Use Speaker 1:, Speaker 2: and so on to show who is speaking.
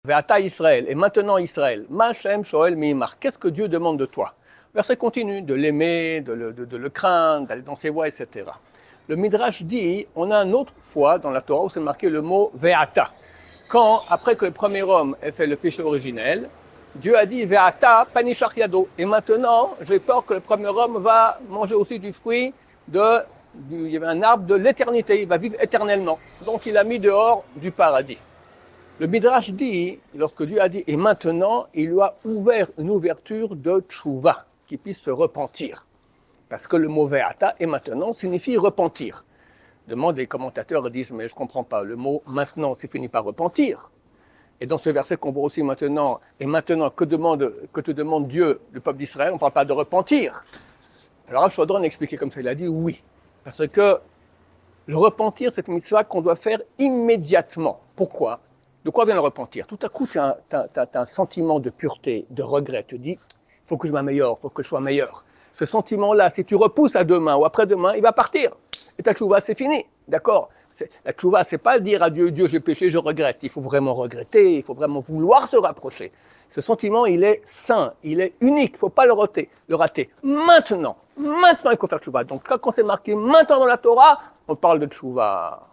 Speaker 1: Ve'ata Israël, et maintenant Israël, Ma'Hashem Shoel Mi'imach, qu'est-ce que Dieu demande de toi? Verset continue, de l'aimer, de le craindre, d'aller dans ses voies, etc. Le Midrash dit, on a une autre fois dans la Torah où c'est marqué le mot Ve'ata. Quand, après que le premier homme ait fait le péché originel, Dieu a dit Ve'ata panishach yado. Et maintenant, j'ai peur que le premier homme va manger aussi du fruit il y avait un arbre de l'éternité, il va vivre éternellement. Donc il a mis dehors du paradis. Le Midrash dit, lorsque Dieu a dit, et maintenant, il lui a ouvert une ouverture de tchouva, qui puisse se repentir. Parce que le mot ve'ata, et maintenant, signifie repentir. Demande les commentateurs, ils disent, mais je ne comprends pas, le mot maintenant, c'est fini par repentir. Et dans ce verset qu'on voit aussi maintenant, et maintenant, que te demande Dieu, le peuple d'Israël, on ne parle pas de repentir. Alors, je voudrais expliquer comme ça, il a dit oui. Parce que le repentir, c'est une mitzvah qu'on doit faire immédiatement. Pourquoi ? De quoi vient le repentir? Tout à coup, tu as un sentiment de pureté, de regret. Tu te dis, il faut que je m'améliore, il faut que je sois meilleur. Ce sentiment-là, si tu repousses à demain ou après-demain, il va partir. Et ta tchouva, c'est fini. D'accord? La tchouva, c'est pas dire à Dieu, Dieu, j'ai péché, je regrette. Il faut vraiment regretter, il faut vraiment vouloir se rapprocher. Ce sentiment, il est sain, il est unique, il ne faut pas le rater. Maintenant, il faut faire tchouva. Donc, quand c'est marqué maintenant dans la Torah, on parle de tchouva.